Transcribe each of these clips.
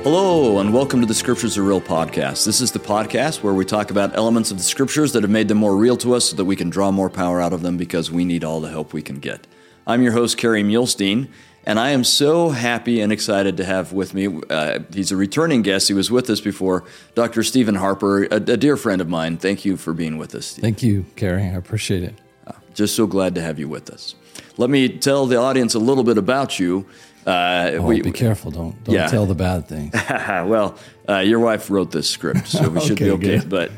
Hello, and welcome to the Scriptures Are Real podcast. This is the podcast where we talk about elements of the Scriptures that have made them more real to us so that we can draw more power out of them because we need all the help we can get. I'm your host, Kerry Muhlestein, and I am so happy and excited to have with me, he's a returning guest. He was with us before, Dr. Stephen Harper, a dear friend of mine. Thank you for being with us, Steve. Thank you, Kerry. I appreciate it. Just so glad to have you with us. Let me tell the audience a little bit about you. Be careful. Don't tell the bad things. Well, your wife wrote this script, so we should be okay. Good. But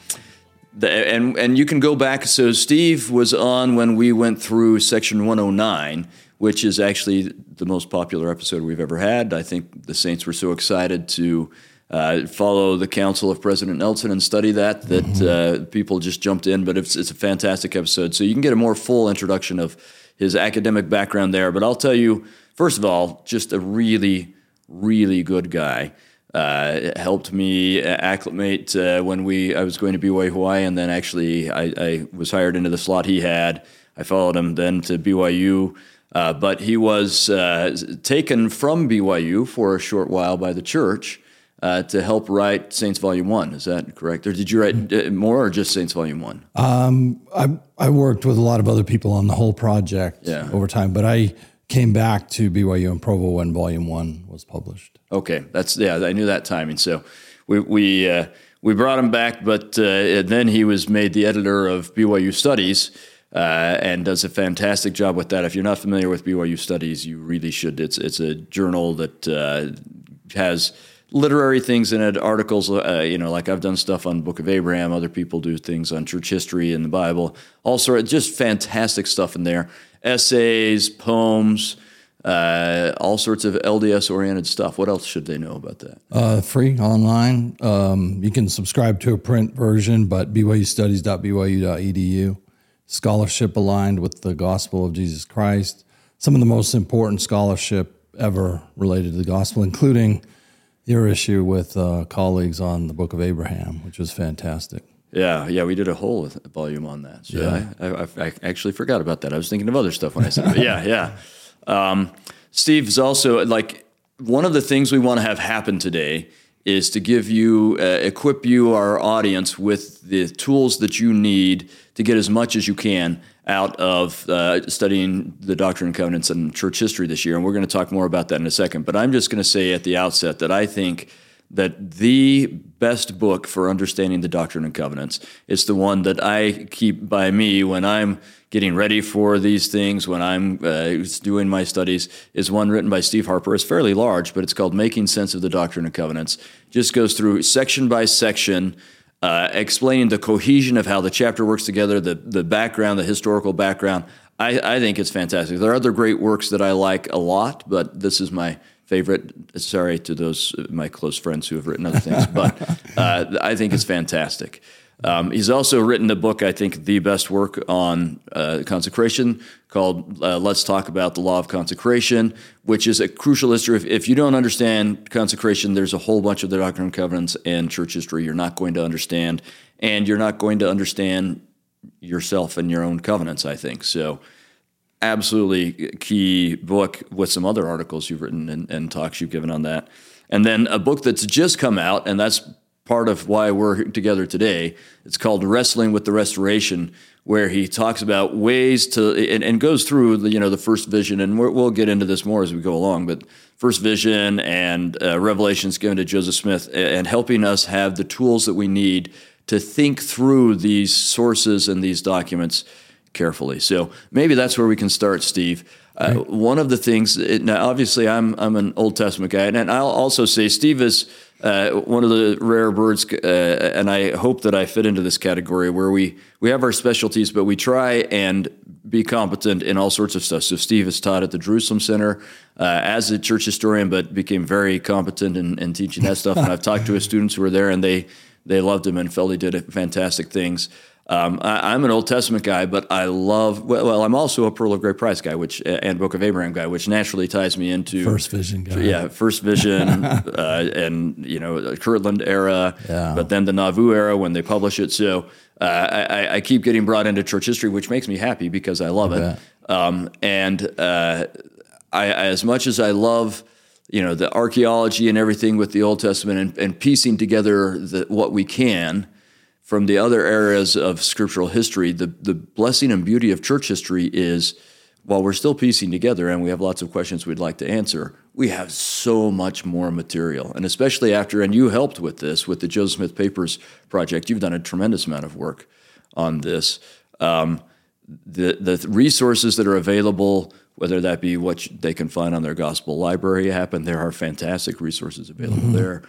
and you can go back. So Steve was on when we went through section 109, which is actually the most popular episode we've ever had. I think the Saints were so excited to follow the counsel of President Nelson and study that people just jumped in. But it's a fantastic episode. So you can get a more full introduction of his academic background there. But I'll tell you, first of all, just a really, really good guy. Helped me acclimate when I was going to BYU Hawaii, and then actually I was hired into the slot he had. I followed him then to BYU, but he was taken from BYU for a short while by the church to help write Saints Volume 1. Is that correct? Or did you write more or just Saints Volume 1? I worked with a lot of other people on the whole project over time, but I came back to BYU and Provo when Volume 1 was published. Okay, I knew that timing. So we brought him back, but then he was made the editor of BYU Studies and does a fantastic job with that. If you're not familiar with BYU Studies, you really should. It's a journal that has literary things in it, articles, like I've done stuff on Book of Abraham. Other people do things on church history and the Bible. All sorts, just fantastic stuff in there. Essays, poems, all sorts of LDS-oriented stuff. What else should they know about that? Free, online. You can subscribe to a print version, but byustudies.byu.edu. Scholarship aligned with the gospel of Jesus Christ. Some of the most important scholarship ever related to the gospel, including your issue with colleagues on the Book of Abraham, which was fantastic. Yeah, we did a whole volume on that. So I actually forgot about that. I was thinking of other stuff when I said it. Steve's also, one of the things we want to have happen today is to give you, equip you, our audience, with the tools that you need to get as much as you can out of studying the Doctrine and Covenants and church history this year. And we're going to talk more about that in a second. But I'm just going to say at the outset that I think that the best book for understanding the Doctrine and Covenants is the one that I keep by me when I'm getting ready for these things, when I'm doing my studies, is one written by Steve Harper. It's fairly large, but it's called Making Sense of the Doctrine and Covenants. Just goes through section by section, explaining the cohesion of how the chapter works together, the background, the historical background. I think it's fantastic. There are other great works that I like a lot, but this is my favorite. Sorry to those my close friends who have written other things, but I think it's fantastic. He's also written a book, I think the best work on consecration, called Let's Talk About the Law of Consecration, which is a crucial history. If you don't understand consecration, there's a whole bunch of the Doctrine and Covenants and church history you're not going to understand, and you're not going to understand yourself and your own covenants, I think. So absolutely key book with some other articles you've written and talks you've given on that. And then a book that's just come out, and that's part of why we're together today. It's called Wrestling with the Restoration, where he talks about ways to, and goes through the first vision, and we'll get into this more as we go along, but first vision and revelations given to Joseph Smith, and helping us have the tools that we need to think through these sources and these documents carefully. So maybe that's where we can start, Steve. One of the things, now obviously I'm an Old Testament guy, and I'll also say Steve is one of the rare birds, and I hope that I fit into this category where we have our specialties, but we try and be competent in all sorts of stuff. So Steve has taught at the Jerusalem Center as a church historian, but became very competent in teaching that stuff. And I've talked to his students who were there, and they loved him and felt he did fantastic things. I'm an Old Testament guy, but I love, I'm also a Pearl of Great Price guy, and Book of Abraham guy, which naturally ties me into First Vision guy. Yeah, First Vision, and Kirtland era, but then the Nauvoo era when they publish it. So I keep getting brought into church history, which makes me happy because I love it. I as much as I love the archaeology and everything with the Old Testament and piecing together what we can from the other areas of scriptural history. The blessing and beauty of church history is, while we're still piecing together and we have lots of questions we'd like to answer, we have so much more material. And especially after, and you helped with this, with the Joseph Smith Papers project, you've done a tremendous amount of work on this. The resources that are available, whether that be what they can find on their gospel library app, and there are fantastic resources available there.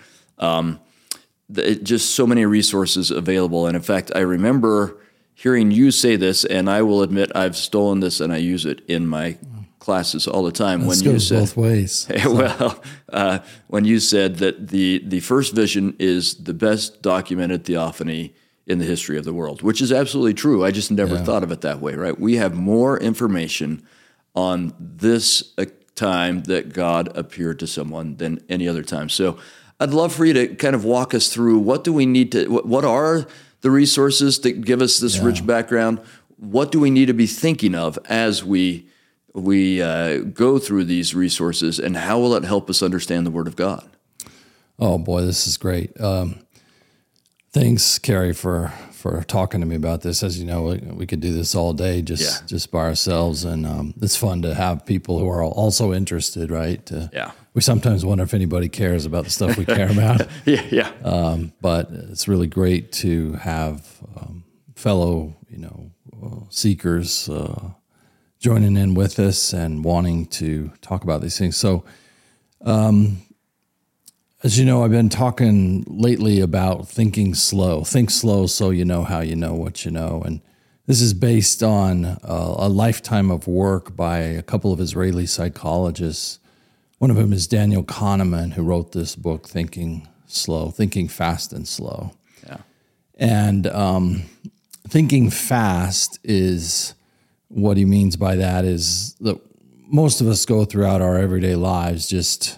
Just so many resources available. And in fact, I remember hearing you say this, and I will admit I've stolen this and I use it in my classes all the time. This goes both ways. When you said that the first vision is the best documented theophany in the history of the world, which is absolutely true. I just never thought of it that way, right? We have more information on this time that God appeared to someone than any other time. So I'd love for you to kind of walk us through what do we need to, what are the resources that give us this rich background? What do we need to be thinking of as we go through these resources, and how will it help us understand the Word of God? Oh boy, this is great. Thanks, Carrie, for talking to me about this. As you know, we could do this all day just by ourselves, and it's fun to have people who are also interested, right? We sometimes wonder if anybody cares about the stuff we care about. But it's really great to have fellow, seekers joining in with us and wanting to talk about these things. So, as you know, I've been talking lately about thinking slow. Think slow so you know how you know what you know. And this is based on a lifetime of work by a couple of Israeli psychologists. One of them is Daniel Kahneman, who wrote this book, Thinking Slow, Thinking Fast and Slow. And thinking fast is, what he means by that is that most of us go throughout our everyday lives just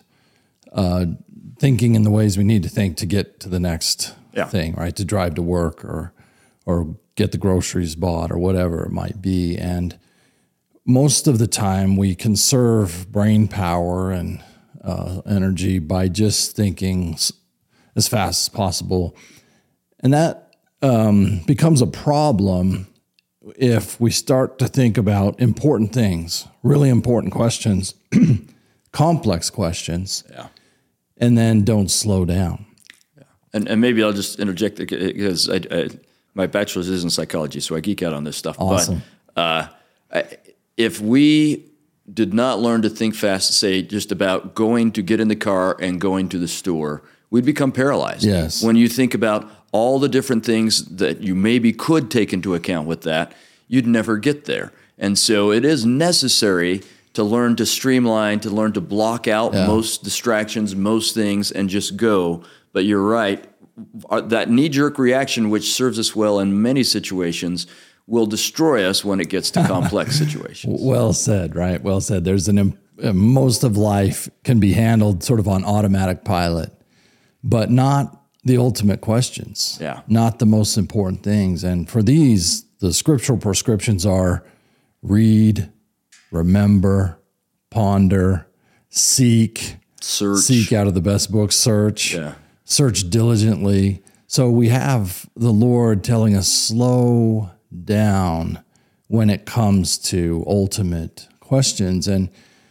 thinking in the ways we need to think to get to the next thing, right? To drive to work or get the groceries bought or whatever it might be. And most of the time we conserve brain power and energy by just thinking as fast as possible. And that becomes a problem if we start to think about important things, really important questions, complex questions, and then don't slow down. And maybe I'll just interject because my bachelor's is in psychology, so I geek out on this stuff. Awesome. But if we did not learn to think fast, say just about going to get in the car and going to the store, we'd become paralyzed. Yes. When you think about all the different things that you maybe could take into account with that, you'd never get there. And so it is necessary to learn to streamline, to learn to block out most distractions, most things, and just go. But you're right, that knee-jerk reaction, which serves us well in many situations, will destroy us when it gets to complex situations. Well said, right? Well said. There's most of life can be handled sort of on automatic pilot, but not the ultimate questions, not the most important things. And for these, the scriptural prescriptions are read, remember, ponder, seek out of the best books, search diligently. So we have the Lord telling us slow down when it comes to ultimate questions. And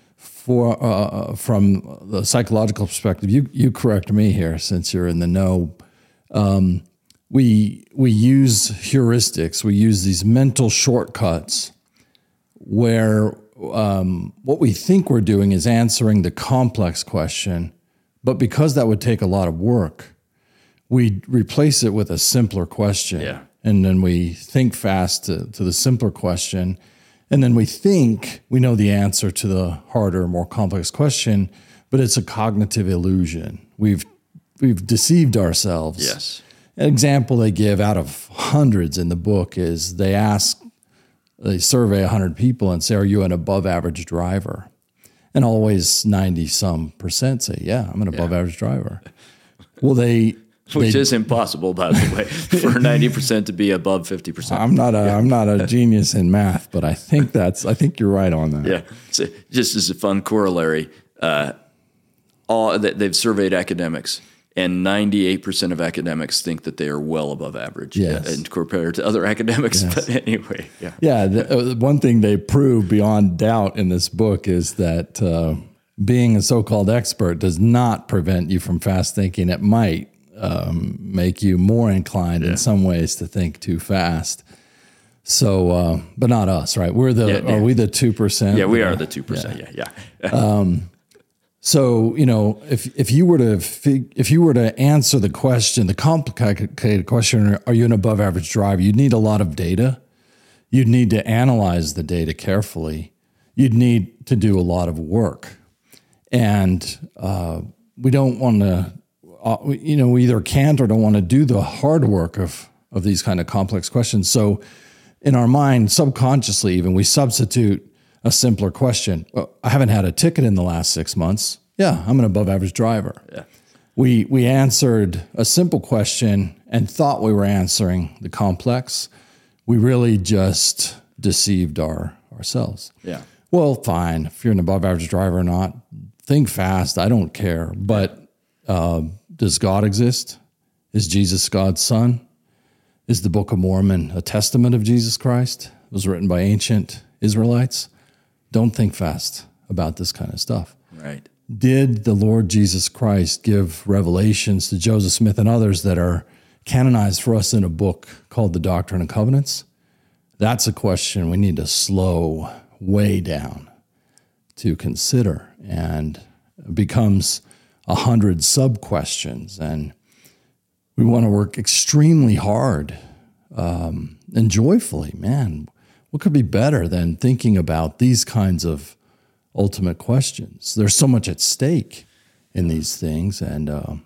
for from the psychological perspective, you correct me here since you're in the know. We use heuristics. We use these mental shortcuts where what we think we're doing is answering the complex question, but because that would take a lot of work, we replace it with a simpler question. And then we think fast to the simpler question, and then we think we know the answer to the harder, more complex question, but it's a cognitive illusion. We've deceived ourselves. An example they give out of hundreds in the book is they survey 100 people and say, are you an above average driver? And always 90% say, I'm an above average driver. Well, which is impossible, by the way, for 90% to be above 50%. I'm not a genius in math, but I think you're right on that. So just as a fun corollary, they've surveyed academics, and 98% of academics think that they are well above average, and compared to other academics. Yes. But anyway, the one thing they prove beyond doubt in this book is that being a so-called expert does not prevent you from fast thinking. It might make you more inclined in some ways to think too fast. So, but not us, right? We're are we the 2%? Yeah, we are the 2%. Yeah. So, if you were to answer the question, the complicated question, are you an above average driver? You'd need a lot of data. You'd need to analyze the data carefully. You'd need to do a lot of work. And we don't want to, we either can't or don't want to do the hard work of these kind of complex questions. So in our mind, subconsciously even, we substitute a simpler question. Well, I haven't had a ticket in the last 6 months. Yeah, I'm an above average driver. Yeah. We answered a simple question and thought we were answering the complex. We really just deceived ourselves. Yeah. Well, fine. If you're an above average driver or not, think fast. I don't care. But does God exist? Is Jesus God's son? Is the Book of Mormon a testament of Jesus Christ? It was written by ancient Israelites. Don't think fast about this kind of stuff. Right. Did the Lord Jesus Christ give revelations to Joseph Smith and others that are canonized for us in a book called The Doctrine and Covenants? That's a question we need to slow way down to consider, and it becomes 100 sub-questions. And we want to work extremely hard and joyfully. Man, what could be better than thinking about these kinds of ultimate questions? There's so much at stake in these things, and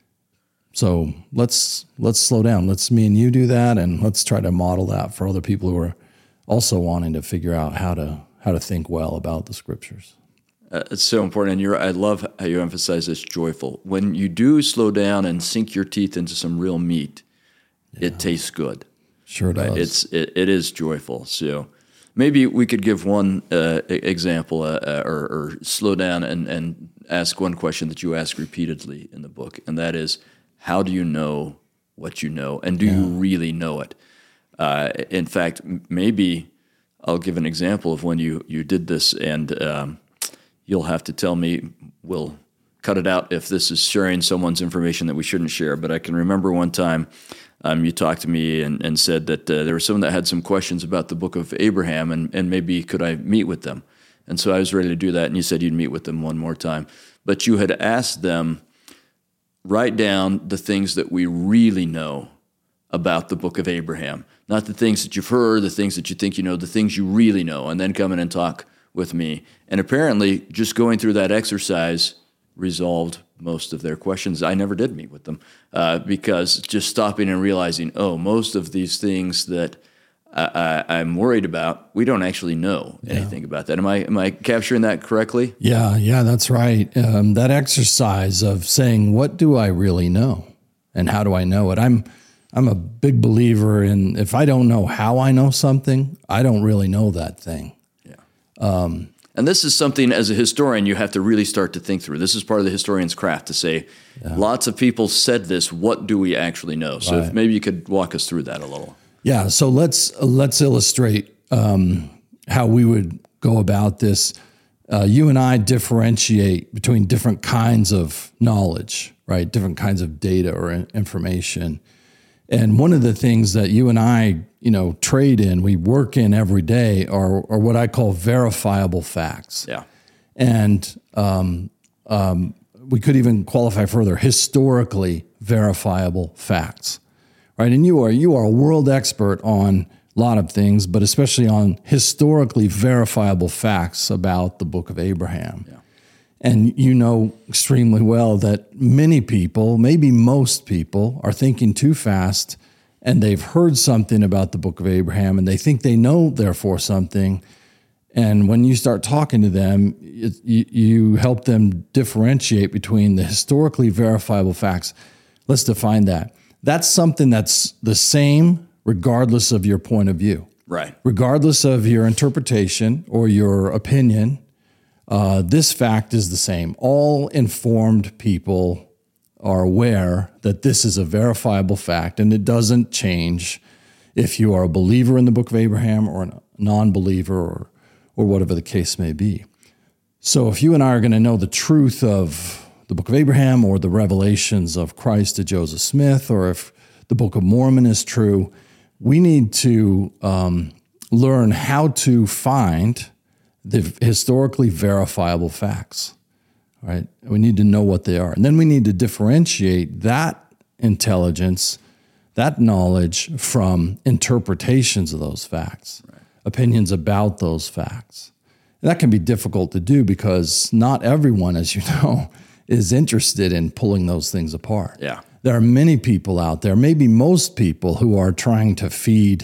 so let's slow down. Let's me and you do that, and let's try to model that for other people who are also wanting to figure out how to think well about the scriptures. It's so important, and I love how you emphasize this joyful. When you do slow down and sink your teeth into some real meat, it tastes good. Sure does. It is joyful. So maybe we could give one example or slow down and ask one question that you ask repeatedly in the book, and that is, how do you know what you know, and do you really know it? In fact, maybe I'll give an example of when you did this, and you'll have to tell me, we'll cut it out if this is sharing someone's information that we shouldn't share. But I can remember one time you talked to me and said that there was someone that had some questions about the book of Abraham, and maybe could I meet with them? And so I was ready to do that, and you said you'd meet with them one more time. But you had asked them, write down the things that we really know about the book of Abraham. Not the things that you've heard, the things that you think you know, the things you really know, and then come in and talk with me. And apparently, just going through that exercise resolved most of their questions. I never did meet with them because just stopping and realizing, most of these things that I'm worried about, we don't actually know anything about that. Am I capturing that correctly? Yeah, that's right. That exercise of saying, what do I really know, and how do I know it? I'm a big believer in, if I don't know how I know something, I don't really know that thing. And this is something, as a historian, you have to really start to think through. This is part of the historian's craft, to say, lots of people said this, what do we actually know? So if maybe you could walk us through that a little. Yeah, so let's illustrate how we would go about this. You and I differentiate between different kinds of knowledge, right? Different kinds of data or information. And one of the things that you and I, trade in, we work in every day are what I call verifiable facts. Yeah. And we could even qualify further, historically verifiable facts, right? And you are a world expert on a lot of things, but especially on historically verifiable facts about the book of Abraham. Yeah. And you know extremely well that many people, maybe most people, are thinking too fast, and they've heard something about the book of Abraham, and they think they know, therefore, something. And when you start talking to them, you help them differentiate between the historically verifiable facts. Let's define that. That's something that's the same regardless of your point of view. Right. Regardless of your interpretation or your opinion, this fact is the same. All informed people are aware that this is a verifiable fact, and it doesn't change if you are a believer in the book of Abraham or a non-believer or whatever the case may be. So if you and I are going to know the truth of the book of Abraham or the revelations of Christ to Joseph Smith, or if the Book of Mormon is true, we need to learn how to find the historically verifiable facts, right? We need to know what they are. And then we need to differentiate that intelligence, that knowledge from interpretations of those facts, right, opinions about those facts. And that can be difficult to do because not everyone, as you know, is interested in pulling those things apart. Yeah. There are many people out there, maybe most people, who are trying to feed,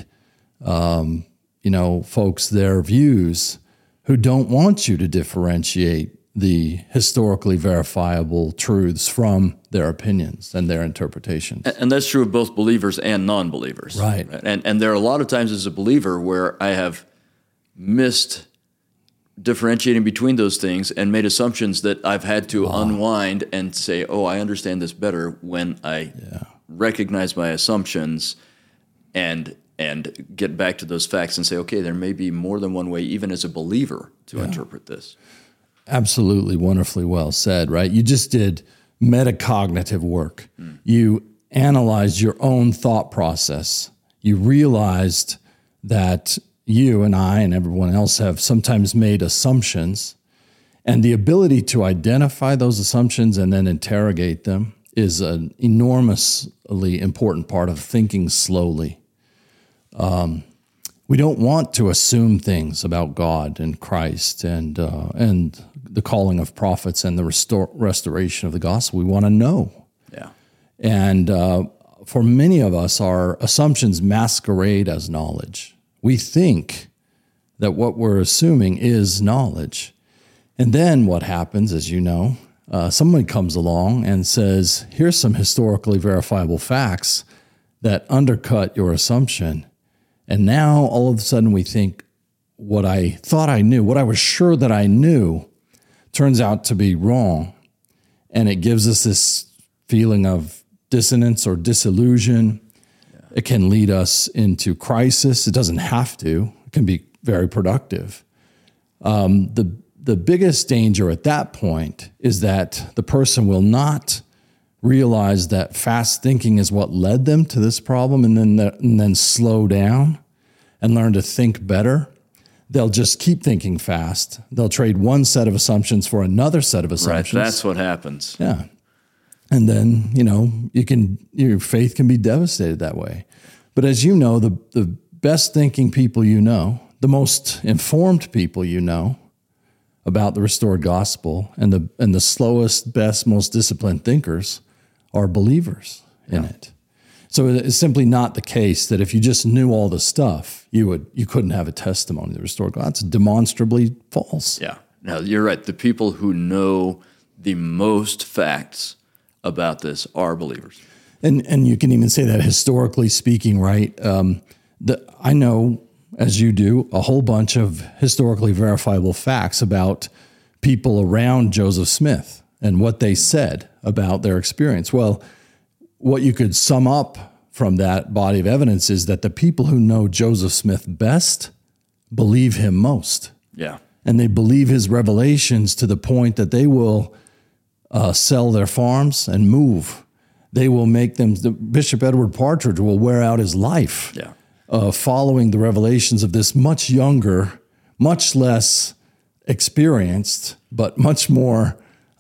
folks their views, who don't want you to differentiate the historically verifiable truths from their opinions and their interpretations. And that's true of both believers and non-believers. Right. And there are a lot of times as a believer where I have missed differentiating between those things and made assumptions that I've had to unwind and say, oh, I understand this better when I recognize my assumptions and get back to those facts and say, okay, there may be more than one way, even as a believer, to interpret this. Absolutely wonderfully well said, right? You just did metacognitive work. You analyzed your own thought process. You realized that you and I and everyone else have sometimes made assumptions, and the ability to identify those assumptions and then interrogate them is an enormously important part of thinking slowly. We don't want to assume things about God and Christ and the calling of prophets and the restoration of the gospel. We want to know. Yeah. And for many of us, our assumptions masquerade as knowledge. We think that what we're assuming is knowledge. And then what happens, as you know, someone comes along and says, here's some historically verifiable facts that undercut your assumption. And now all of a sudden we think what I thought I knew, what I was sure that I knew, turns out to be wrong. And it gives us this feeling of dissonance or disillusion. It can lead us into crisis. It doesn't have to. It can be very productive. The biggest danger at that point is that the person will not realize that fast thinking is what led them to this problem, and then slow down and learn to think better. They'll just keep thinking fast. They'll trade one set of assumptions for another set of assumptions. Right, that's what happens. Yeah. And then, your faith can be devastated that way. But as you know, the best thinking people you know, the most informed people you know about the restored gospel, and the slowest, best, most disciplined thinkers are believers in it. So it's simply not the case that if you just knew all the stuff, you couldn't have a testimony of the restored God. It's demonstrably false. Yeah. No, you're right. The people who know the most facts about this are believers. And you can even say that historically speaking, right? I know, as you do, a whole bunch of historically verifiable facts about people around Joseph Smith and what they said about their experience. Well, what you could sum up from that body of evidence is that the people who know Joseph Smith best believe him most. Yeah. And they believe his revelations to the point that they will sell their farms and move. They will make them, Bishop Edward Partridge will wear out his life following the revelations of this much younger, much less experienced, but much more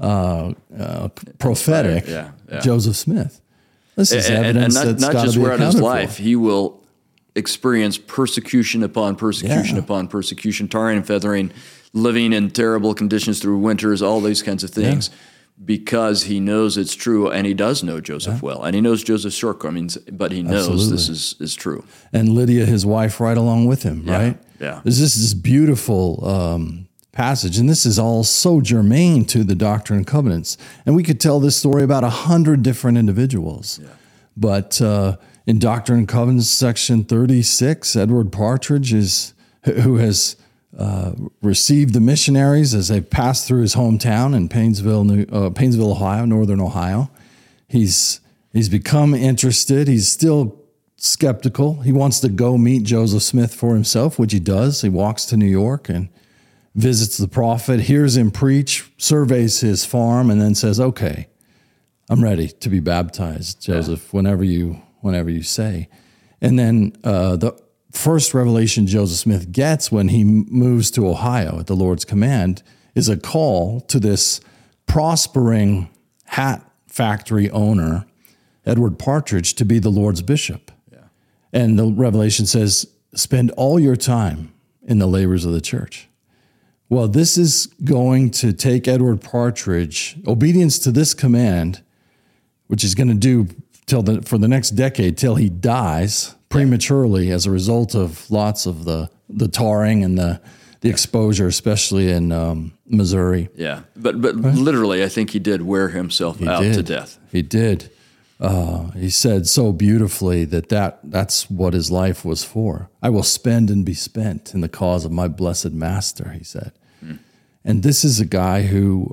prophetic Joseph Smith. This is evidence that's not just wear out his life. He will experience persecution upon persecution upon persecution, tarring and feathering, living in terrible conditions through winters, all these kinds of things. Because he knows it's true, and he does know Joseph well, and he knows Joseph's shortcomings, but he knows this is true. And Lydia, his wife, right along with him, right? Yeah. There's this beautiful passage, and this is all so germane to the Doctrine and Covenants. And we could tell this story about 100 different individuals. Yeah. But in Doctrine and Covenants, section 36, Edward Partridge who has received the missionaries as they passed through his hometown in Painesville, Ohio, northern Ohio. He's become interested. He's still skeptical. He wants to go meet Joseph Smith for himself, which he does. He walks to New York and visits the prophet, hears him preach, surveys his farm, and then says, "Okay, I'm ready to be baptized, Joseph, whenever you say." And then the first revelation Joseph Smith gets when he moves to Ohio at the Lord's command is a call to this prospering hat factory owner, Edward Partridge, to be the Lord's bishop. Yeah. And the revelation says, spend all your time in the labors of the church. Well, this is going to take Edward Partridge, obedience to this command, which he's going to do for the next decade, till he dies prematurely as a result of lots of the tarring and the exposure, especially in Missouri. Yeah, but literally, I think he did wear himself out to death. He did. He said so beautifully that's what his life was for. I will spend and be spent in the cause of my blessed master, he said. And this is a guy who,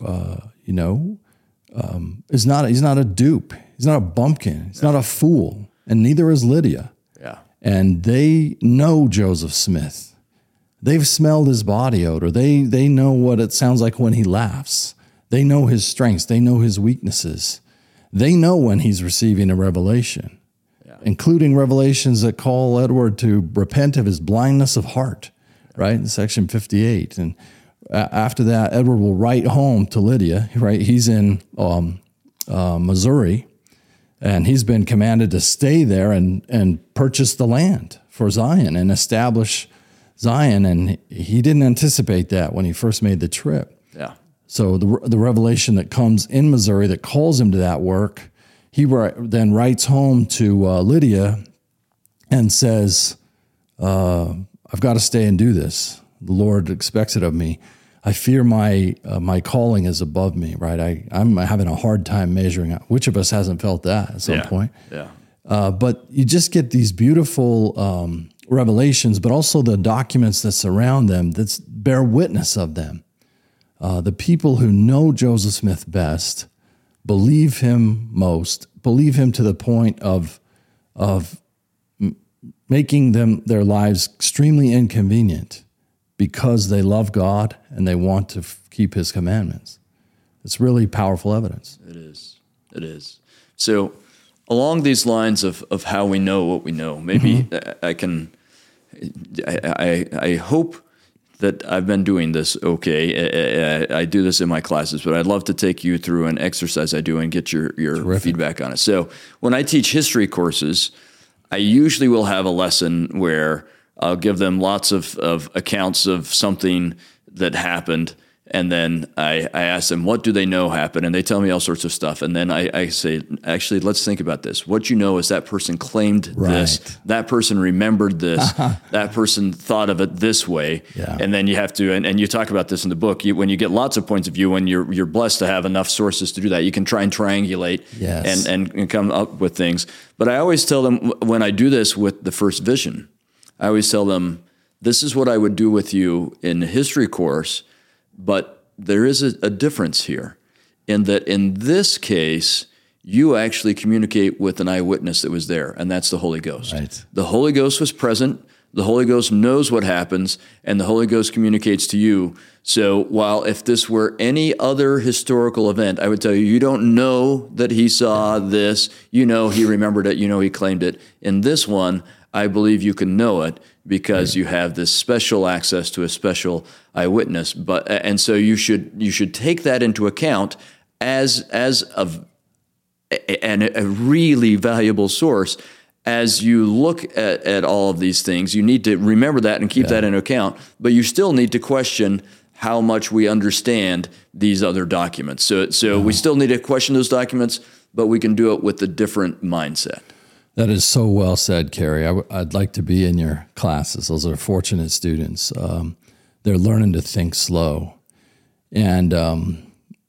he's not a dupe. He's not a bumpkin. He's not a fool. And neither is Lydia. Yeah. And they know Joseph Smith. They've smelled his body odor. They know what it sounds like when he laughs. They know his strengths. They know his weaknesses. They know when he's receiving a revelation, including revelations that call Edward to repent of his blindness of heart, right, in section 58. And after that, Edward will write home to Lydia, right? He's in Missouri, and he's been commanded to stay there and purchase the land for Zion and establish Zion. And he didn't anticipate that when he first made the trip. Yeah. So the revelation that comes in Missouri that calls him to that work, he then writes home to Lydia and says, I've got to stay and do this. The Lord expects it of me. I fear my calling is above me, right? I'm having a hard time measuring out. Which of us hasn't felt that at some point? Yeah. But you just get these beautiful revelations, but also the documents that surround them that bear witness of them. The people who know Joseph Smith best believe him most, believe him to the point of making their lives extremely inconvenient because they love God and they want to keep his commandments. It's really powerful evidence. It is. So along these lines of how we know what we know, maybe I hope that I've been doing this okay. I do this in my classes, but I'd love to take you through an exercise I do and get your feedback on it. So when I teach history courses, I usually will have a lesson where I'll give them lots of accounts of something that happened, and then I ask them, what do they know happened? And they tell me all sorts of stuff. And then I say, actually, let's think about this. What you know is that person claimed this. That person remembered this. That person thought of it this way. Yeah. And then you have to, and you talk about this in the book, when you get lots of points of view, when you're blessed to have enough sources to do that, you can try and triangulate and come up with things. But I always tell them, when I do this with the first vision, I always tell them, this is what I would do with you in a history course, but there is a difference here in that in this case, you actually communicate with an eyewitness that was there, and that's the Holy Ghost. Right. The Holy Ghost was present. The Holy Ghost knows what happens, and the Holy Ghost communicates to you. So while if this were any other historical event, I would tell you, you don't know that he saw this. You know he remembered it. You know he claimed it. In this one, I believe you can know it because you have this special access to a special eyewitness. And so you should take that into account as a really valuable source. As you look at all of these things, you need to remember that and keep that in account, but you still need to question how much we understand these other documents. So we still need to question those documents, but we can do it with a different mindset. That is so well said, Kerry. I'd like to be in your classes. Those are fortunate students. They're learning to think slow. And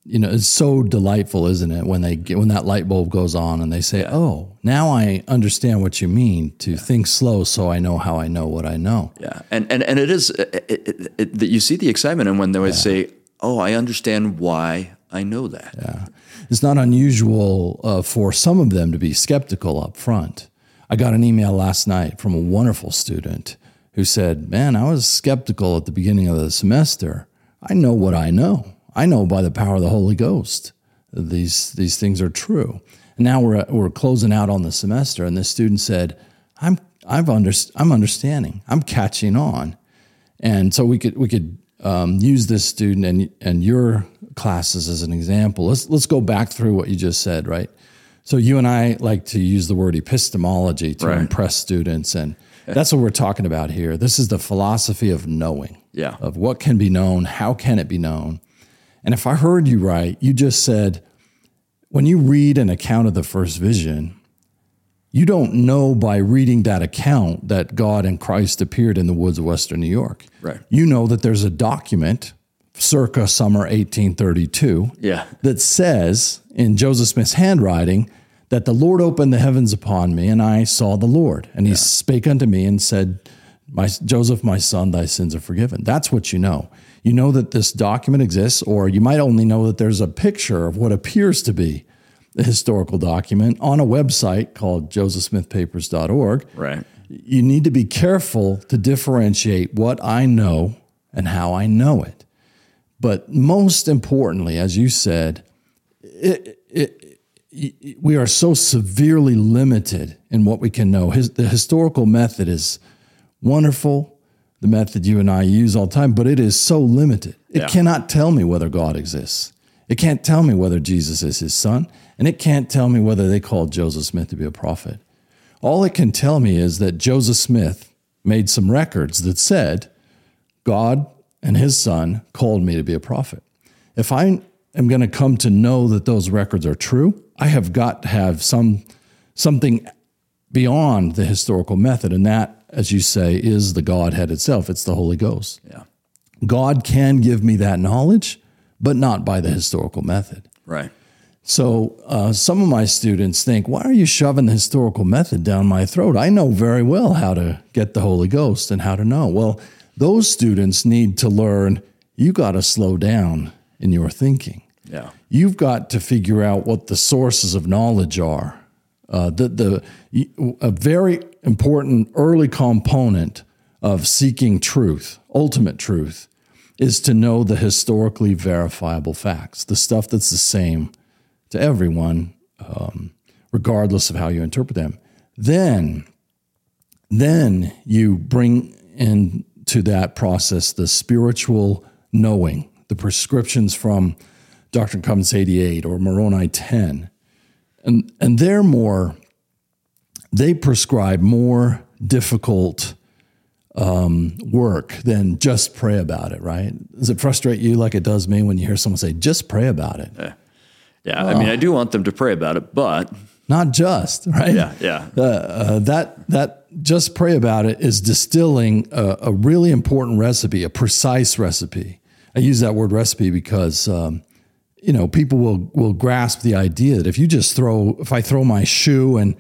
it's so delightful, isn't it, when that light bulb goes on and they say, "Oh, now I understand what you mean to think slow, so I know how I know what I know." Yeah, and it is you see the excitement, and when they would say, "Oh, I understand why I know that." Yeah, it's not unusual for some of them to be skeptical up front. I got an email last night from a wonderful student who said, "Man, I was skeptical at the beginning of the semester. I know what I know. I know by the power of the Holy Ghost these things are true." And now we're closing out on the semester, and this student said, "I'm understanding. I'm catching on." And so we could use this student and your classes as an example. Let's go back through what you just said, right? So you and I like to use the word epistemology to impress students, and that's what we're talking about here. This is the philosophy of knowing, of what can be known, how can it be known. And if I heard you right, you just said, when you read an account of the first vision, you don't know by reading that account that God and Christ appeared in the woods of Western New York. Right. You know that there's a document, circa summer 1832, that says in Joseph Smith's handwriting that the Lord opened the heavens upon me, and I saw the Lord. And he spake unto me and said, Joseph, my son, thy sins are forgiven. That's what you know. You know that this document exists, or you might only know that there's a picture of what appears to be the historical document on a website called josephsmithpapers.org. Right. You need to be careful to differentiate what I know and how I know it. But most importantly, as you said, we are so severely limited in what we can know. The historical method is wonderful, the method you and I use all the time, but it is so limited. It cannot tell me whether God exists. It can't tell me whether Jesus is his son, and it can't tell me whether they called Joseph Smith to be a prophet. All it can tell me is that Joseph Smith made some records that said God and his son called me to be a prophet. If I am going to come to know that those records are true, I have got to have something beyond the historical method, and that, as you say, is the Godhead itself. It's the Holy Ghost. Yeah. God can give me that knowledge, but not by the historical method. Right. So some of my students think, why are you shoving the historical method down my throat? I know very well how to get the Holy Ghost and how to know. Well, those students need to learn you got to slow down in your thinking. Yeah. You've got to figure out what the sources of knowledge are. A very important early component of seeking truth, ultimate truth, is to know the historically verifiable facts, the stuff that's the same to everyone, regardless of how you interpret them. Then you bring into that process the spiritual knowing, the prescriptions from Doctrine and Covenants 88 or Moroni 10. And they prescribe more difficult work than just pray about it, right? Does it frustrate you like it does me when you hear someone say, just pray about it? Yeah. I mean, I do want them to pray about it, but not just, right? Yeah. That just pray about it is distilling a really important recipe, a precise recipe. I use that word recipe because, people will grasp the idea that if I throw my shoe and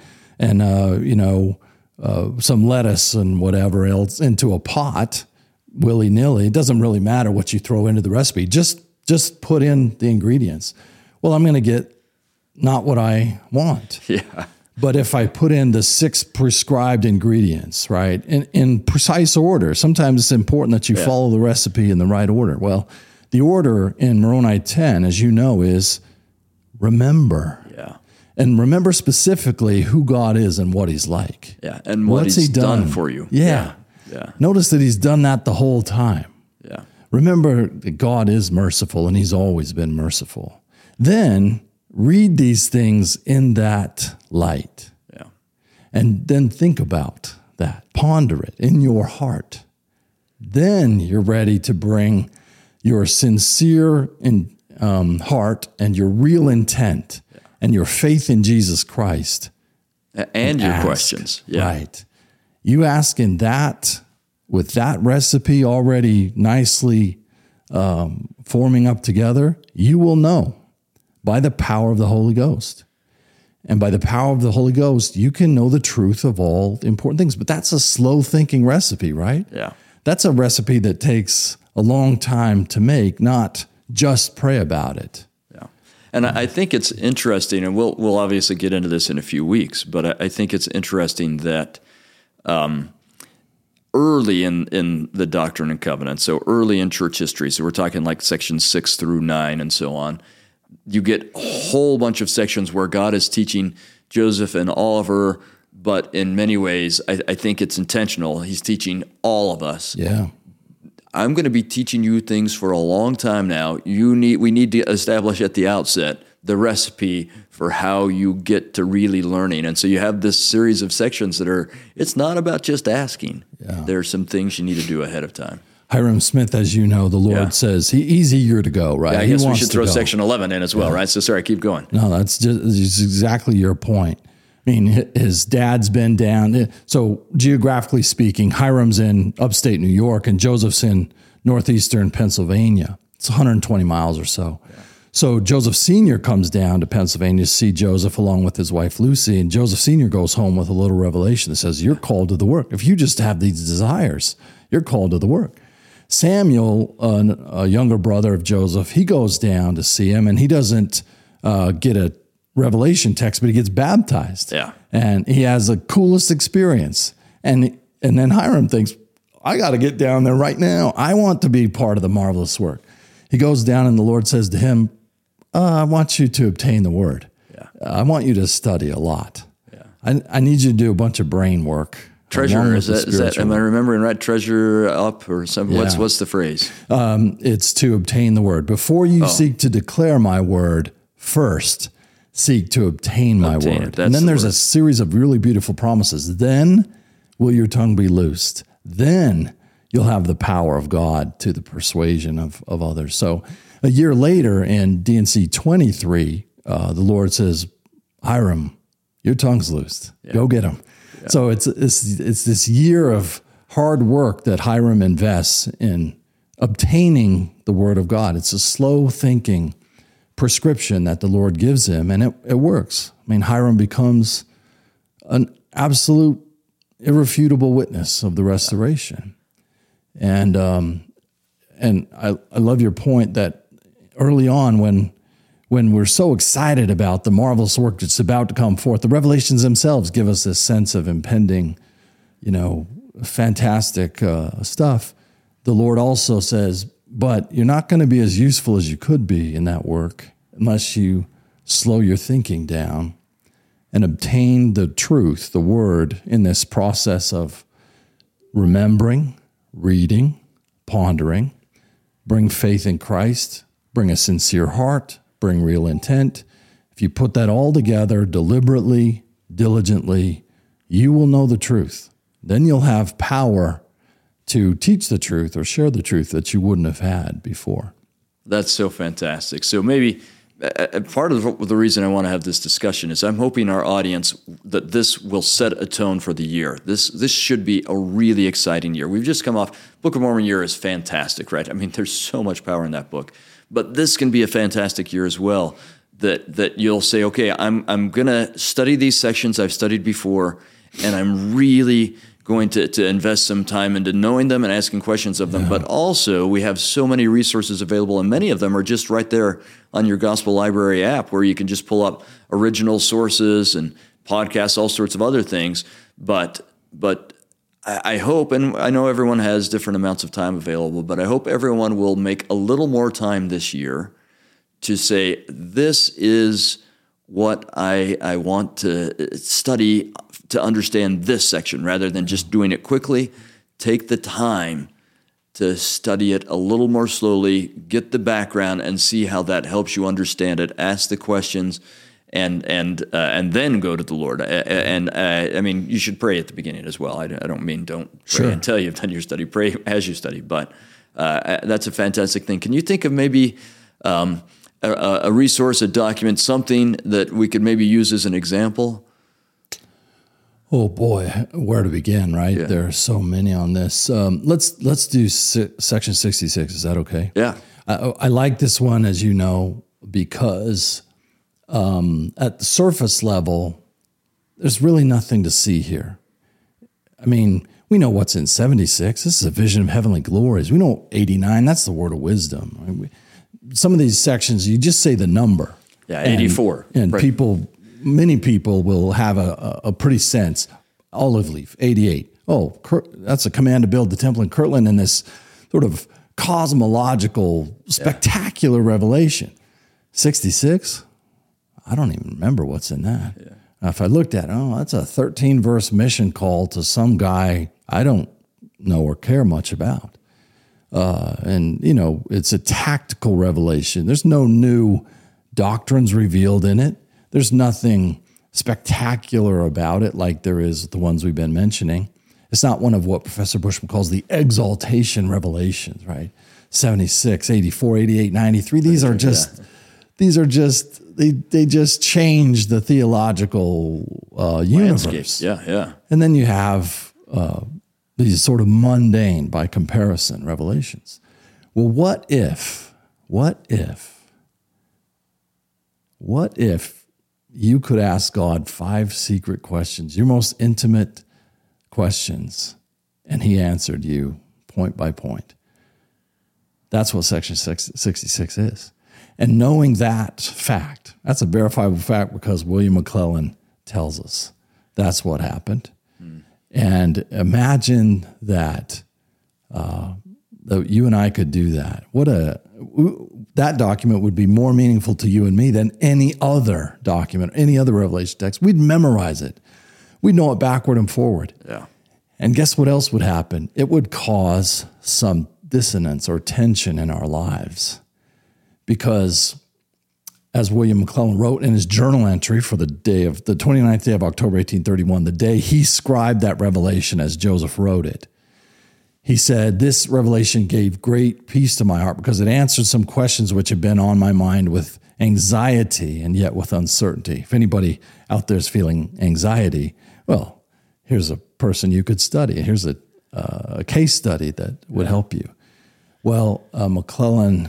some lettuce and whatever else into a pot willy-nilly, it doesn't really matter what you throw into the recipe. Just put in the ingredients. Well, I'm going to get not what I want. Yeah. But if I put in the 6 prescribed ingredients, right, in precise order, sometimes it's important that you follow the recipe in the right order. Well, the order in Moroni 10, as you know, is remember. Yeah. And remember specifically who God is and what he's like. Yeah, and what he's done for you. Yeah. Notice that he's done that the whole time. Yeah. Remember that God is merciful and he's always been merciful. Then read these things in that light. Yeah. And then think about that. Ponder it in your heart. Then you're ready to bring your sincere heart and your real intent and your faith in Jesus Christ. And your questions. Yeah. Right. You ask in that, with that recipe already nicely forming up together, you will know by the power of the Holy Ghost. And by the power of the Holy Ghost, you can know the truth of all important things. But that's a slow thinking recipe, right? Yeah. That's a recipe that takes a long time to make, not just pray about it. Yeah. And I think it's interesting, and we'll obviously get into this in a few weeks, but I think it's interesting that early in the Doctrine and Covenants, so early in church history, so we're talking like sections 6 through 9 and so on, you get a whole bunch of sections where God is teaching Joseph and Oliver, but in many ways, I think it's intentional. He's teaching all of us. Yeah. I'm going to be teaching you things for a long time now. We need to establish at the outset the recipe for how you get to really learning. And so you have this series of sections it's not about just asking. Yeah. There are some things you need to do ahead of time. Hiram Smith, as you know, the Lord says he's eager to go, right? Yeah, I guess we should throw section 11 in as well, right? So sorry, keep going. No, that's just exactly your point. I mean, his dad's been down. So geographically speaking, Hiram's in upstate New York and Joseph's in northeastern Pennsylvania. It's 120 miles or so. Yeah. So Joseph Sr. comes down to Pennsylvania to see Joseph along with his wife, Lucy. And Joseph Sr. goes home with a little revelation that says, you're called to the work. If you just have these desires, you're called to the work. Samuel, a younger brother of Joseph, he goes down to see him, and he doesn't get a revelation text, but he gets baptized. Yeah. And he has the coolest experience. And then Hiram thinks, I got to get down there right now. I want to be part of the marvelous work. He goes down, and the Lord says to him, I want you to obtain the word. Yeah. I want you to study a lot. Yeah. I need you to do a bunch of brain work. Treasure, is that, am I remembering right? Treasure up or something? Yeah. What's the phrase? It's to obtain the word. Before you seek to declare my word, first seek to obtain my word. And then there's a series of really beautiful promises. Then will your tongue be loosed. Then you'll have the power of God to the persuasion of others. So a year later in D&C 23, the Lord says, Hiram, your tongue's loosed. Yeah. Go get him. Yeah. So it's this year of hard work that Hiram invests in obtaining the word of God. It's a slow thinking prescription that the Lord gives him, and it works. I mean, Hiram becomes an absolute irrefutable witness of the restoration. And I love your point that early on when we're so excited about the marvelous work that's about to come forth, the revelations themselves give us this sense of impending, fantastic stuff. The Lord also says, but you're not going to be as useful as you could be in that work unless you slow your thinking down and obtain the truth, the word, in this process of remembering, reading, pondering, bring faith in Christ, bring a sincere heart, bring real intent. If you put that all together deliberately, diligently, you will know the truth. Then you'll have power to teach the truth or share the truth that you wouldn't have had before. That's so fantastic. So maybe part of the reason I want to have this discussion is I'm hoping our audience that this will set a tone for the year. This should be a really exciting year. We've just come off Book of Mormon year is fantastic, right? I mean, there's so much power in that book. But this can be a fantastic year as well. That you'll say, okay, I'm going to study these sections I've studied before, and I'm really going to invest some time into knowing them and asking questions of them. Yeah. But also, we have so many resources available, and many of them are just right there on your Gospel Library app where you can just pull up original sources and podcasts, all sorts of other things. But I hope, and I know everyone has different amounts of time available, but I hope everyone will make a little more time this year to say, this is what I want to study to understand this section, rather than just doing it quickly. Take the time to study it a little more slowly, get the background, and see how that helps you understand it. Ask the questions, and then go to the Lord. I mean, you should pray at the beginning as well. I don't mean don't pray until you've done your study. Pray as you study, but that's a fantastic thing. Can you think of maybe a resource, a document, something that we could maybe use as an example? Oh boy, where to begin, right? Yeah. There are so many on this. Let's do section 66. Is that okay? Yeah. I like this one, as you know, because at the surface level, there's really nothing to see here. I mean, we know what's in 76. This is a vision of heavenly glories. We know 89. That's the word of wisdom. I mean, some of these sections, you just say the number. Yeah, 84. And right. Many people will have a pretty sense. Olive leaf, 88. Oh, that's a command to build the temple in Kirtland in this sort of cosmological, spectacular revelation. 66? I don't even remember what's in that. Yeah. Now, if I looked at it, that's a 13-verse mission call to some guy I don't know or care much about. And, it's a tactical revelation. There's no new doctrines revealed in it. There's nothing spectacular about it like there is the ones we've been mentioning. It's not one of what Professor Bushman calls the exaltation revelations, right? 76, 84, 88, 93. These are just, they just change the theological universe. Yeah. And then you have these sort of mundane, by comparison, revelations. Well, what if you could ask God 5 secret questions, your most intimate questions, and he answered you point by point? That's what section 66 is. And knowing that fact, that's a verifiable fact because William McClellan tells us that's what happened. And imagine that you and I could do that. That document would be more meaningful to you and me than any other document, any other revelation text. We'd memorize it. We'd know it backward and forward. Yeah. And guess what else would happen? It would cause some dissonance or tension in our lives. Because as William McClellan wrote in his journal entry for the 29th day of October, 1831, the day he scribed that revelation as Joseph wrote it, he said, this revelation gave great peace to my heart because it answered some questions which had been on my mind with anxiety and yet with uncertainty. If anybody out there is feeling anxiety, well, here's a person you could study. Here's a case study that would help you. Well, McClellan,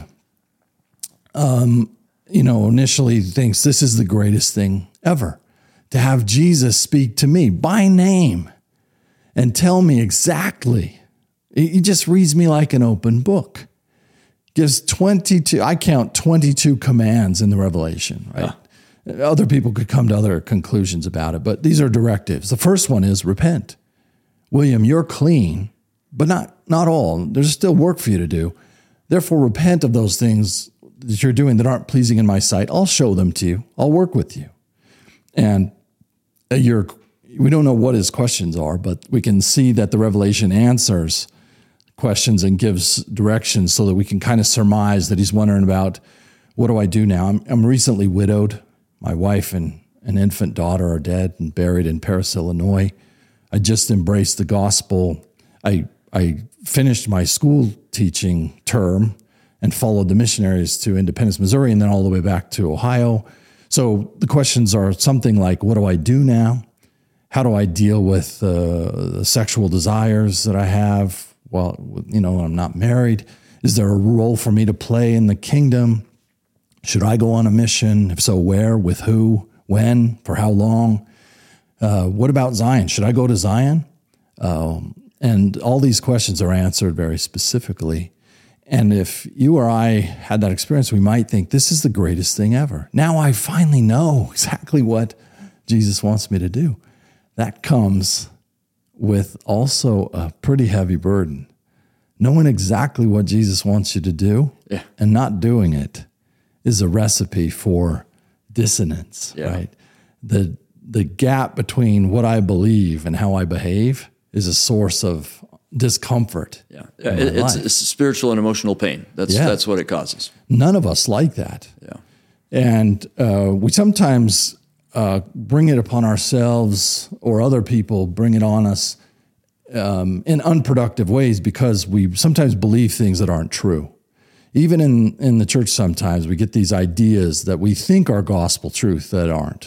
initially thinks this is the greatest thing ever, to have Jesus speak to me by name and tell me exactly. He just reads me like an open book. Gives 22, I count 22 commands in the Revelation, right? Yeah. Other people could come to other conclusions about it, but these are directives. The first one is repent. William, you're clean, but not all. There's still work for you to do. Therefore, repent of those things that you're doing that aren't pleasing in my sight. I'll show them to you. I'll work with you. And we don't know what his questions are, but we can see that the Revelation answers questions and gives directions so that we can kind of surmise that he's wondering about, what do I do now? I'm recently widowed. My wife and an infant daughter are dead and buried in Paris, Illinois. I just embraced the gospel. I finished my school teaching term and followed the missionaries to Independence, Missouri, and then all the way back to Ohio. So the questions are something like, what do I do now? How do I deal with the sexual desires that I have? Well, I'm not married. Is there a role for me to play in the kingdom? Should I go on a mission? If so, where, with who, when, for how long? What about Zion? Should I go to Zion? And all these questions are answered very specifically. And if you or I had that experience, we might think this is the greatest thing ever. Now I finally know exactly what Jesus wants me to do. That comes with also a pretty heavy burden. Knowing exactly what Jesus wants you to do and not doing it is a recipe for dissonance, right? The gap between what I believe and how I behave is a source of discomfort. It's spiritual and emotional pain. That's what it causes. None of us like that. Yeah. And we sometimes bring it upon ourselves, or other people bring it on us in unproductive ways, because we sometimes believe things that aren't true. Even in the church sometimes we get these ideas that we think are gospel truth that aren't.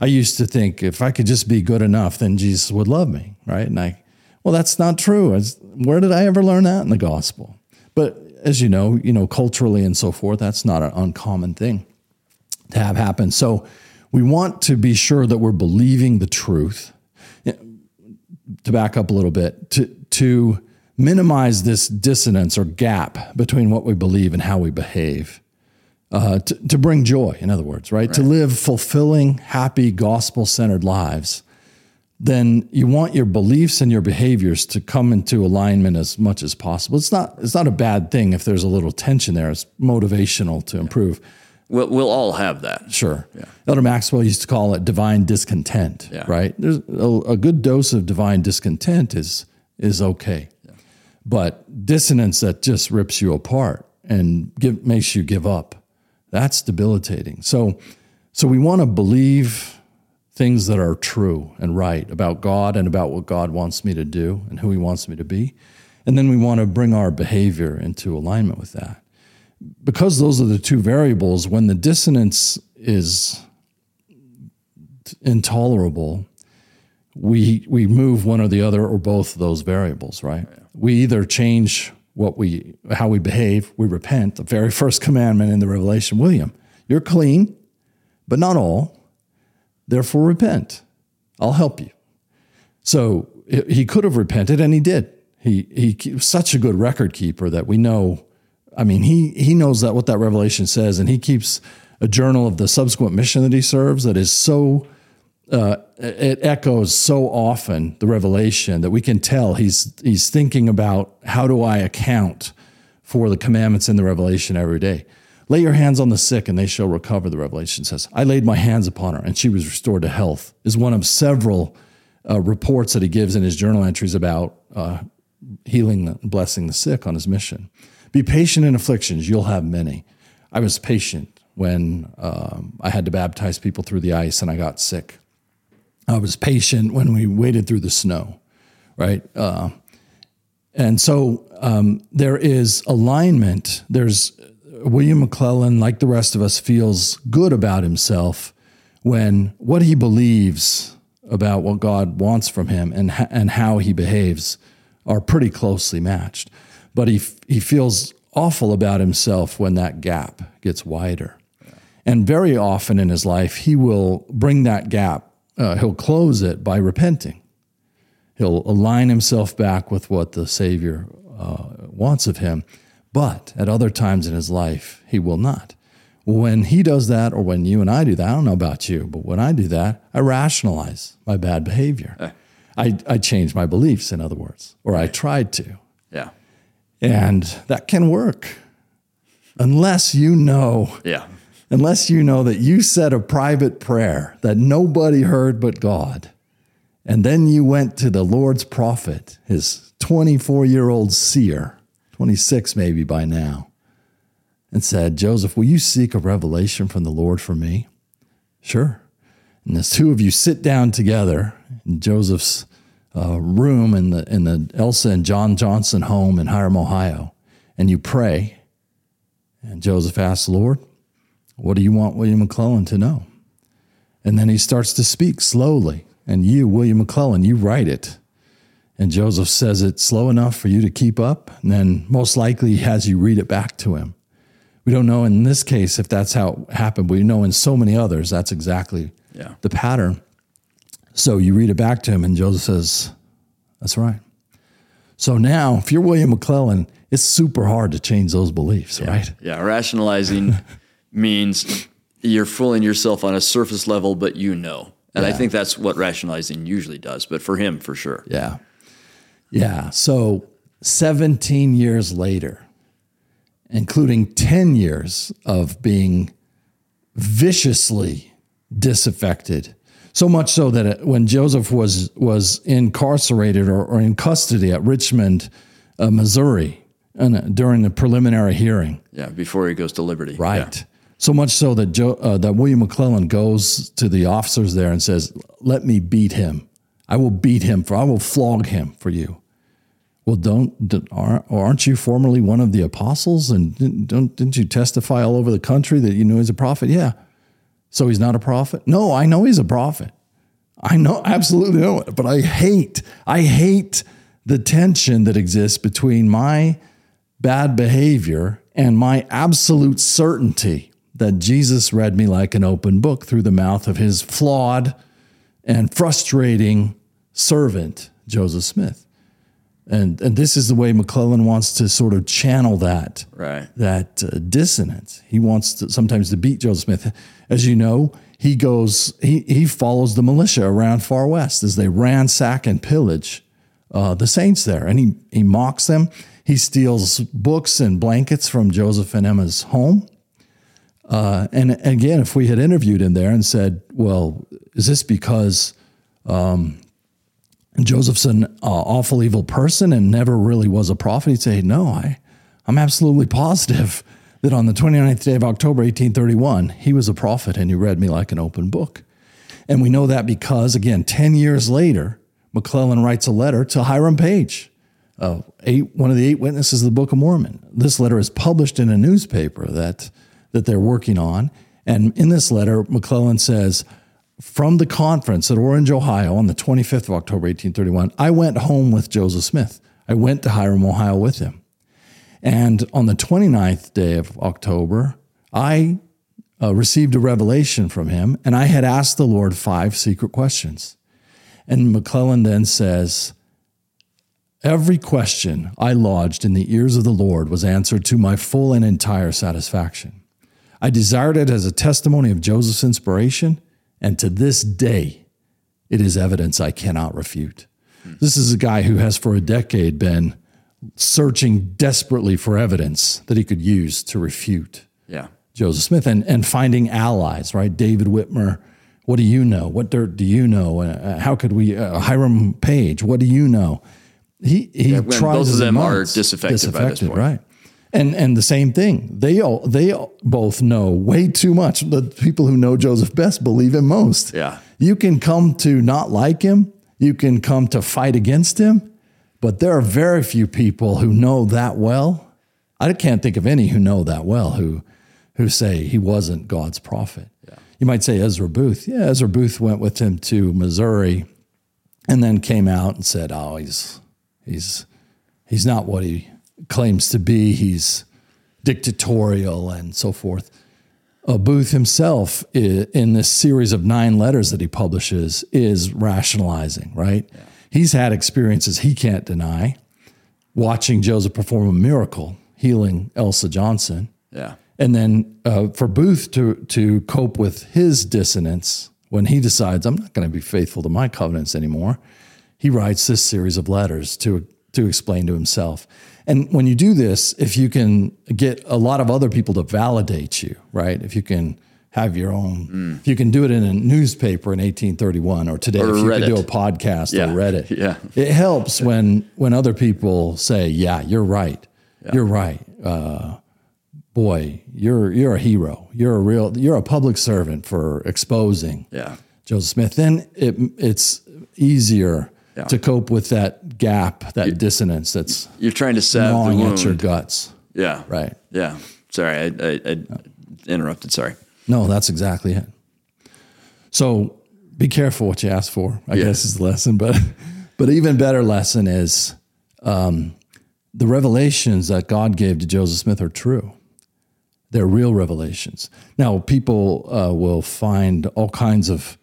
I used to think if I could just be good enough, then Jesus would love me, right? And well, that's not true. Where did I ever learn that in the gospel? But as you know, culturally and so forth, that's not an uncommon thing to have happen. So we want to be sure that we're believing the truth. To back up a little bit, to minimize this dissonance or gap between what we believe and how we behave, to bring joy, in other words, right? To live fulfilling, happy, gospel-centered lives, then you want your beliefs and your behaviors to come into alignment as much as possible. It's not a bad thing if there's a little tension there. It's motivational to improve. We'll all have that. Sure. Yeah. Elder Maxwell used to call it divine discontent, right? There's a good dose of divine discontent is okay. Yeah. But dissonance that just rips you apart and makes you give up, that's debilitating. So we want to believe things that are true and right about God and about what God wants me to do and who he wants me to be. And then we want to bring our behavior into alignment with that. Because those are the two variables, when the dissonance is intolerable, we move one or the other or both of those variables, right? Yeah. We either change how we behave, we repent, the very first commandment in the Revelation, William, you're clean, but not all, therefore repent. I'll help you. So he could have repented, and he did. He was such a good record keeper that we know. I mean, he knows that what that revelation says, and he keeps a journal of the subsequent mission that he serves that is so, it echoes so often the revelation that we can tell he's thinking about how do I account for the commandments in the revelation every day. Lay your hands on the sick and they shall recover, the revelation says. I laid my hands upon her and she was restored to health, is one of several reports that he gives in his journal entries about healing and blessing the sick on his mission. Be patient in afflictions, you'll have many. I was patient when I had to baptize people through the ice and I got sick. I was patient when we waded through the snow, right? And so there is alignment. There's William McClellan, like the rest of us, feels good about himself when what he believes about what God wants from him and how he behaves are pretty closely matched. But he feels awful about himself when that gap gets wider. Yeah. And very often in his life, he will bring that gap, he'll close it by repenting. He'll align himself back with what the Savior wants of him. But at other times in his life, he will not. When he does that, or when you and I do that, I don't know about you, but when I do that, I rationalize my bad behavior. I change my beliefs, in other words, or I tried to. Yeah. And that can work unless you know that you said a private prayer that nobody heard but God. And then you went to the Lord's prophet, his 24-year-old seer, 26 maybe by now, and said, Joseph, will you seek a revelation from the Lord for me? Sure. And as two of you sit down together in Joseph's room in the Elsa and John Johnson home in Hiram, Ohio, and you pray. And Joseph asks, Lord, what do you want William McClellan to know? And then he starts to speak slowly. And you, William McClellan, you write it. And Joseph says it slow enough for you to keep up. And then most likely he has you read it back to him. We don't know in this case if that's how it happened, but we know in so many others that's exactly the pattern. So you read it back to him, and Joseph says, that's right. So now, if you're William McClellan, it's super hard to change those beliefs, right? Yeah, rationalizing means you're fooling yourself on a surface level, but you know. And I think that's what rationalizing usually does, but for him, for sure. Yeah. Yeah, so 17 years later, including 10 years of being viciously disaffected, so much so that when Joseph was incarcerated or in custody at Richmond, Missouri, during the preliminary hearing. Yeah, before he goes to Liberty. Right. Yeah. So much so that that William McClellan goes to the officers there and says, let me beat him. I will beat him, I will flog him for you. Well, aren't you formerly one of the apostles? And didn't you testify all over the country that you knew he's a prophet? Yeah. So he's not a prophet? No, I know he's a prophet. I know, absolutely know it. But I hate the tension that exists between my bad behavior and my absolute certainty that Jesus read me like an open book through the mouth of his flawed and frustrating servant, Joseph Smith. And this is the way McClellan wants to sort of channel that, dissonance. He wants to sometimes to beat Joseph Smith. As you know, he follows the militia around Far West as they ransack and pillage the saints there. And he mocks them. He steals books and blankets from Joseph and Emma's home. And again, if we had interviewed him there and said, well, is this because Joseph's an awful evil person and never really was a prophet? He'd say, no, I'm absolutely positive that on the 29th day of October, 1831, he was a prophet and he read me like an open book. And we know that because, again, 10 years later, McClellan writes a letter to Hiram Page, one of the 8 witnesses of the Book of Mormon. This letter is published in a newspaper that they're working on. And in this letter, McClellan says, from the conference at Orange, Ohio on the 25th of October, 1831, I went home with Joseph Smith. I went to Hiram, Ohio with him. And on the 29th day of October, I received a revelation from him, and I had asked the Lord 5 secret questions. And McClellan then says, every question I lodged in the ears of the Lord was answered to my full and entire satisfaction. I desired it as a testimony of Joseph's inspiration, and to this day, it is evidence I cannot refute. This is a guy who has for a decade been searching desperately for evidence that he could use to refute Joseph Smith and finding allies, right? David Whitmer, what do you know? What dirt do you know? How could we, Hiram Page, what do you know? He tries. Both of them are disaffected by this point. Right. And the same thing. They both know way too much. The people who know Joseph best believe him most. Yeah. You can come to not like him. You can come to fight against him. But there are very few people who know that well. I can't think of any who know that well who say he wasn't God's prophet. Yeah. You might say Ezra Booth. Yeah, Ezra Booth went with him to Missouri and then came out and said, oh, he's not what he claims to be. He's dictatorial and so forth. Booth himself, in this series of 9 letters that he publishes, is rationalizing, right? Yeah. He's had experiences he can't deny, watching Joseph perform a miracle, healing Elsa Johnson. Yeah. And then for Booth to cope with his dissonance, when he decides, I'm not going to be faithful to my covenants anymore, he writes this series of letters to explain to himself. And when you do this, if you can get a lot of other people to validate you, right? If you can have your own, if you can do it in a newspaper in 1831 or today, if you can do a podcast or Reddit, it helps when other people say, yeah, you're right. Yeah. You're right. Boy, you're a hero. You're a public servant for exposing Joseph Smith. Then it's easier to cope with that gap, that dissonance that's you're trying to salve the wound at your guts. Yeah. Right. Yeah. Sorry, I interrupted. Sorry. No, that's exactly it. So be careful what you ask for, I guess is the lesson. But even better lesson is the revelations that God gave to Joseph Smith are true. They're real revelations. Now, people will find all kinds of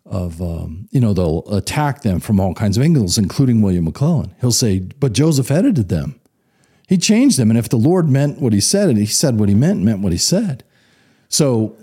they'll attack them from all kinds of angles, including William McClellan. He'll say, but Joseph edited them. He changed them. And if the Lord meant what he said, and he said what he meant what he said. So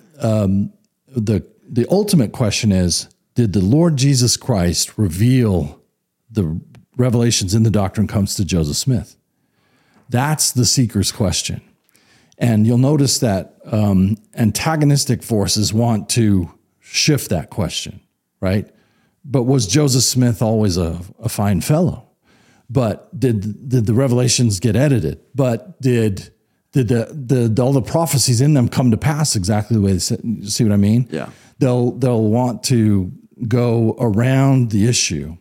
the ultimate question is, did the Lord Jesus Christ reveal the revelations in the Doctrine Comes to Joseph Smith? That's the seeker's question. And you'll notice that antagonistic forces want to shift that question, right? But was Joseph Smith always a fine fellow? But did the revelations get edited? But did all the prophecies in them come to pass exactly the way they said? You see what I mean? Yeah. They'll want to go around the issue,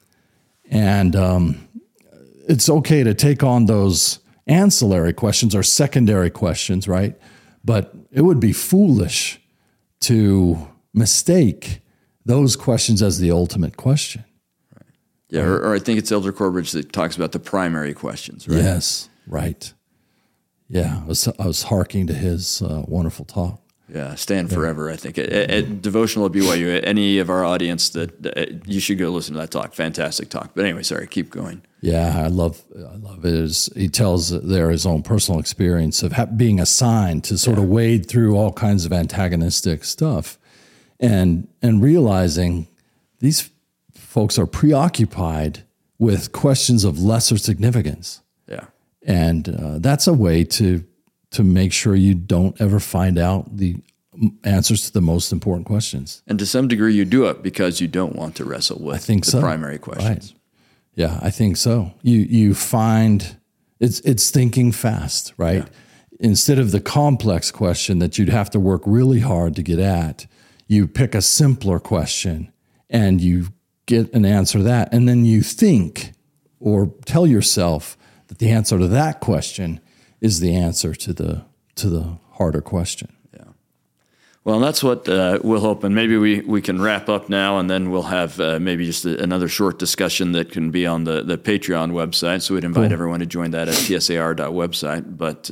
and it's okay to take on those ancillary questions or secondary questions, right? But it would be foolish to mistake those questions as the ultimate question. Yeah, or I think it's Elder Corbridge that talks about the primary questions, right? Yes, right. Yeah, I was harking to his wonderful talk. Yeah, Stand Forever, I think. At Devotional at BYU, any of our audience, that you should go listen to that talk. Fantastic talk. But anyway, sorry, keep going. Yeah, I love it. He tells there his own personal experience of being assigned to sort of wade through all kinds of antagonistic stuff and realizing these folks are preoccupied with questions of lesser significance. Yeah. And that's a way to make sure you don't ever find out the answers to the most important questions. And to some degree, you do it because you don't want to wrestle with the primary questions. Right. Yeah, I think so. You find it's thinking fast, right? Yeah. Instead of the complex question that you'd have to work really hard to get at, you pick a simpler question and you get an answer to that. And then you think or tell yourself that the answer to that question is the answer to the harder question. Yeah. Well, that's what we'll hope. And maybe we can wrap up now, and then we'll have maybe just another short discussion that can be on the Patreon website. So we'd invite everyone to join that at tsar.website. But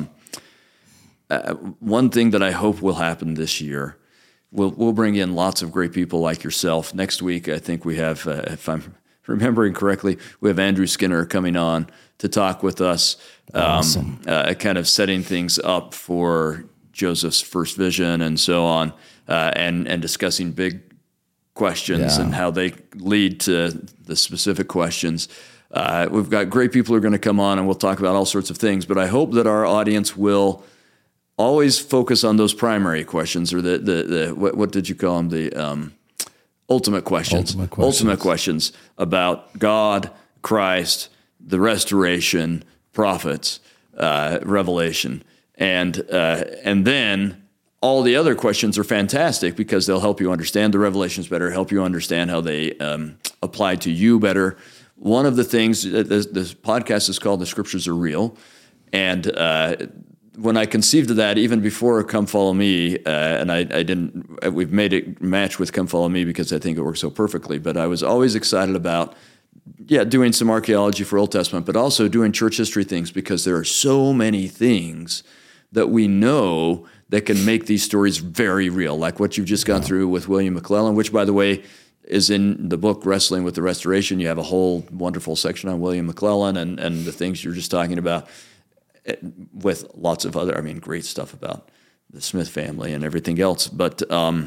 one thing that I hope will happen this year, we'll bring in lots of great people like yourself. Next week, I think we have, if I'm remembering correctly, we have Andrew Skinner coming on to talk with us, awesome. Kind of setting things up for Joseph's first vision and so on, and discussing big questions and how they lead to the specific questions. We've got great people who are going to come on, and we'll talk about all sorts of things, but I hope that our audience will always focus on those primary questions, or the what did you call them? The ultimate questions. Ultimate questions about God, Christ, the restoration, prophets, revelation, and then all the other questions are fantastic because they'll help you understand the revelations better, help you understand how they apply to you better. One of the things, this podcast is called "The Scriptures Are Real," and when I conceived of that, even before Come Follow Me, and I didn't, we've made it match with Come Follow Me because I think it works so perfectly. But I was always excited about, doing some archaeology for Old Testament, but also doing church history things because there are so many things that we know that can make these stories very real, like what you've just gone through with William McLellin, which, by the way, is in the book Wrestling with the Restoration. You have a whole wonderful section on William McLellin and the things you're just talking about, with lots of other, great stuff about the Smith family and everything else. But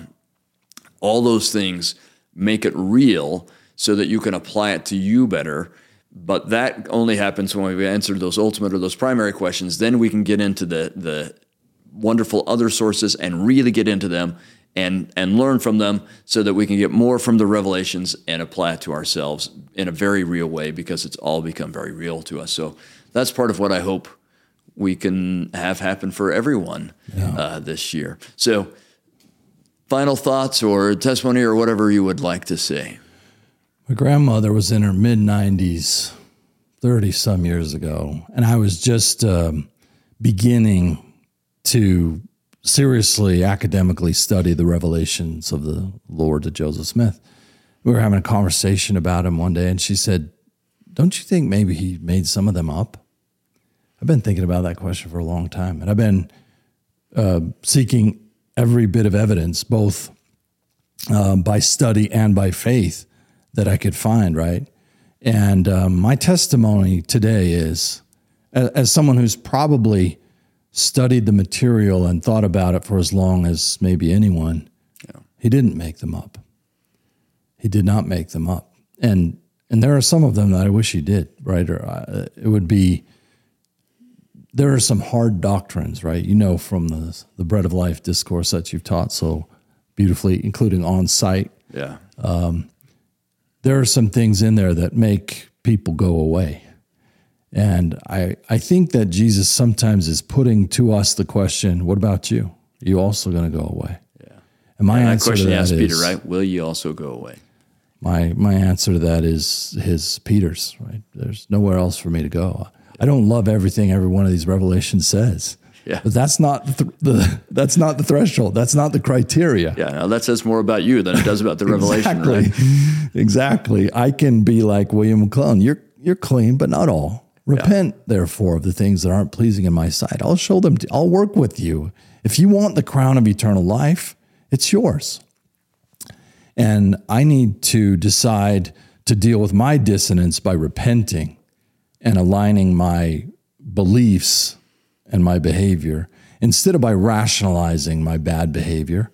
all those things make it real so that you can apply it to you better. But that only happens when we answer those ultimate or those primary questions. Then we can get into the wonderful other sources and really get into them and learn from them so that we can get more from the revelations and apply it to ourselves in a very real way, because it's all become very real to us. So that's part of what I hope we can have happen for everyone this year. So final thoughts or testimony or whatever you would like to say. My grandmother was in her mid-90s, 30-some years ago, and I was just beginning to seriously, academically study the revelations of the Lord to Joseph Smith. We were having a conversation about him one day, and she said, "Don't you think maybe he made some of them up?" I've been thinking about that question for a long time, and I've been seeking every bit of evidence, both by study and by faith, that I could find, right? And my testimony today is, as someone who's probably studied the material and thought about it for as long as maybe anyone, he didn't make them up. He did not make them up. And there are some of them that I wish he did, right? Or it would be, there are some hard doctrines, right? From the Bread of Life discourse that you've taught so beautifully, including on site. Yeah. There are some things in there that make people go away. And I think that Jesus sometimes is putting to us the question, what about you? Are you also going to go away? Yeah. And my answer to that is, Peter, right? Will you also go away? My answer to that is Peter's, right? There's nowhere else for me to go. I don't love everything every one of these revelations says. Yeah. But that's not that's not the threshold. That's not the criteria. Yeah, now that says more about you than it does about the revelation, right? Exactly. I can be like William McClellan. You're clean, but not all. Repent, therefore, of the things that aren't pleasing in my sight. I'll show them. I'll work with you. If you want the crown of eternal life, it's yours. And I need to decide to deal with my dissonance by repenting and aligning my beliefs and my behavior instead of by rationalizing my bad behavior,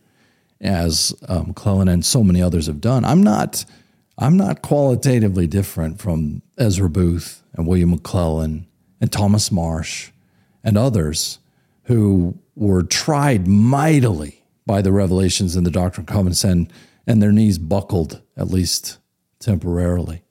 as McClellan and so many others have done. I'm not qualitatively different from Ezra Booth and William McClellan and Thomas Marsh and others who were tried mightily by the revelations in the Doctrine and Covenants, and their knees buckled, at least temporarily.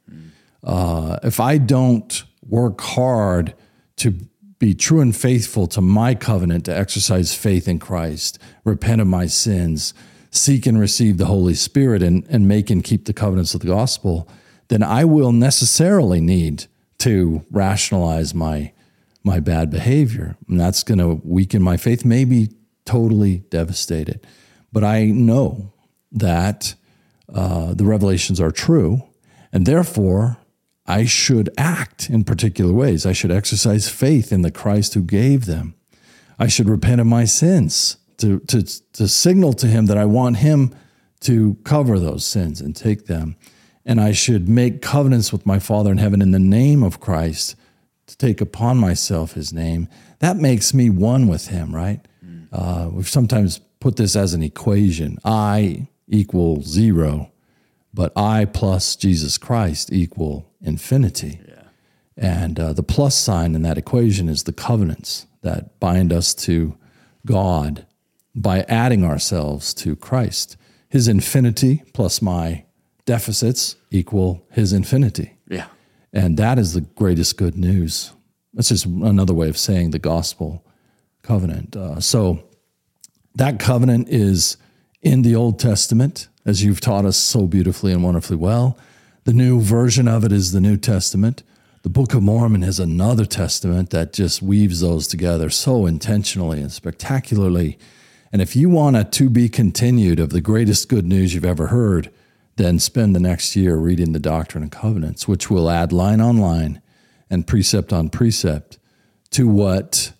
If I don't work hard to be true and faithful to my covenant, to exercise faith in Christ, repent of my sins, seek and receive the Holy Spirit, and make and keep the covenants of the gospel, then I will necessarily need to rationalize my bad behavior. And that's going to weaken my faith, maybe totally devastate it. But I know that the revelations are true, and therefore I should act in particular ways. I should exercise faith in the Christ who gave them. I should repent of my sins to signal to him that I want him to cover those sins and take them. And I should make covenants with my Father in heaven in the name of Christ to take upon myself his name. That makes me one with him, right? We've sometimes put this as an equation. I equals 0, but I plus Jesus Christ equal infinity. Yeah. And the plus sign in that equation is the covenants that bind us to God by adding ourselves to Christ. His infinity plus my deficits equal his infinity. Yeah. And that is the greatest good news. That's just another way of saying the gospel covenant. So that covenant is in the Old Testament, as you've taught us so beautifully and wonderfully well. The new version of it is the New Testament. The Book of Mormon is another testament that just weaves those together so intentionally and spectacularly. And if you want a to be continued of the greatest good news you've ever heard, then spend the next year reading the Doctrine and Covenants, which will add line on line and precept on precept to what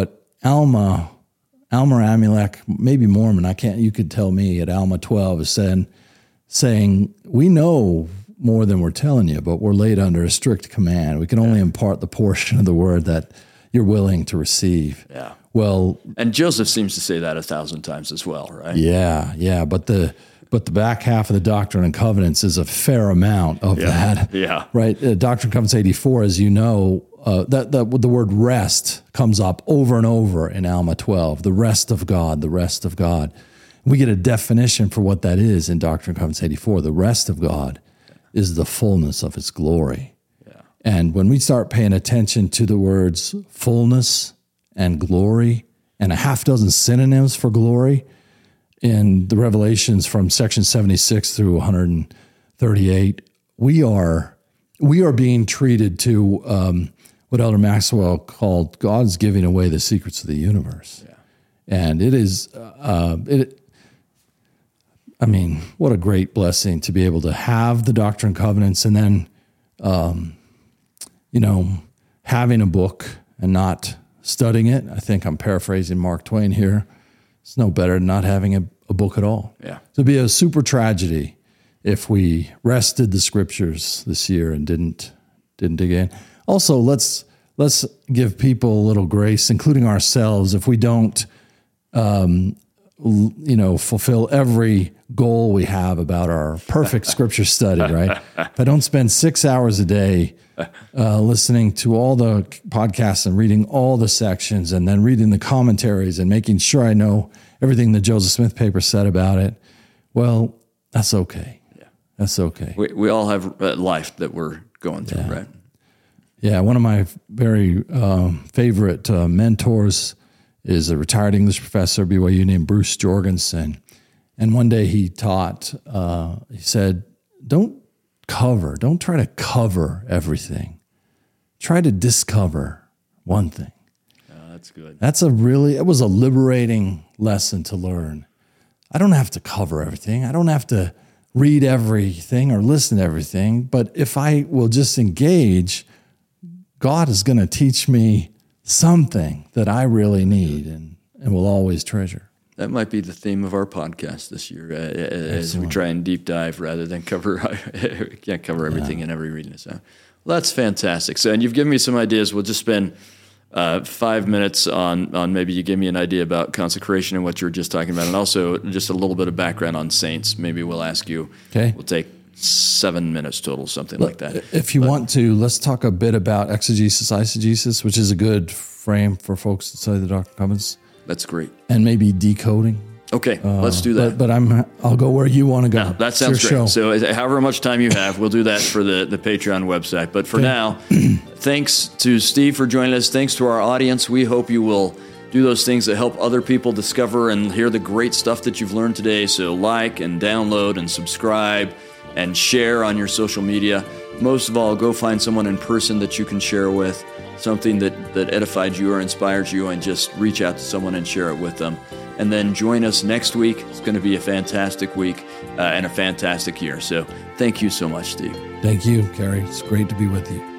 Alma Amulek, maybe Mormon, you could tell me at Alma 12 is saying, we know more than we're telling you, but we're laid under a strict command. We can only impart the portion of the word that you're willing to receive. Yeah. Well, and Joseph seems to say that 1,000 times as well, right? Yeah. But the back half of the Doctrine and Covenants is a fair amount of that. Yeah. Right. Doctrine and Covenants 84, as you know, the word rest comes up over and over in Alma 12. The rest of God, the rest of God. We get a definition for what that is in Doctrine and Covenants 84. The rest of God is the fullness of its glory. Yeah. And when we start paying attention to the words fullness and glory and a half dozen synonyms for glory in the Revelations from section 76 through 138, we are being treated to what Elder Maxwell called God's giving away the secrets of the universe. Yeah. And it is, what a great blessing to be able to have the Doctrine and Covenants and then, having a book and not studying it. I think I'm paraphrasing Mark Twain here. It's no better than not having a book at all. Yeah. It'd be a super tragedy if we rested the scriptures this year and didn't dig in. Also, let's give people a little grace, including ourselves, if we don't, fulfill every goal we have about our perfect scripture study, right? If I don't spend 6 hours a day listening to all the podcasts and reading all the sections and then reading the commentaries and making sure I know everything the Joseph Smith paper said about it, well, that's okay. Yeah. That's okay. We all have a life that we're going through, right? Yeah, one of my very favorite mentors is a retired English professor at BYU named Bruce Jorgensen. And one day he taught, he said, don't try to cover everything. Try to discover one thing. That's good. It was a liberating lesson to learn. I don't have to cover everything. I don't have to read everything or listen to everything. But if I will just engage, God is going to teach me something that I really need and will always treasure. That might be the theme of our podcast this year, as we try and deep dive rather than cover. We can't cover everything in every reading. So well, that's fantastic. So, and you've given me some ideas. We'll just spend 5 minutes on maybe you give me an idea about consecration and what you were just talking about, and also just a little bit of background on saints. Maybe we'll ask you. Okay. We'll take 7 minutes total, something like that. If you want to, let's talk a bit about exegesis, eisegesis, which is a good frame for folks to study the Doctrine and Covenants. That's great. And maybe decoding. Okay, let's do that. But I'll go where you want to go. No, that sounds great. Show. So however much time you have, we'll do that for the Patreon website. But for now, thanks to Steve for joining us. Thanks to our audience. We hope you will do those things that help other people discover and hear the great stuff that you've learned today. So like and download and subscribe and share on your social media. Most of all, go find someone in person that you can share with, something that edified you or inspired you, and just reach out to someone and share it with them. And then join us next week. It's going to be a fantastic week and a fantastic year. So thank you so much, Steve. Thank you, Kerry. It's great to be with you.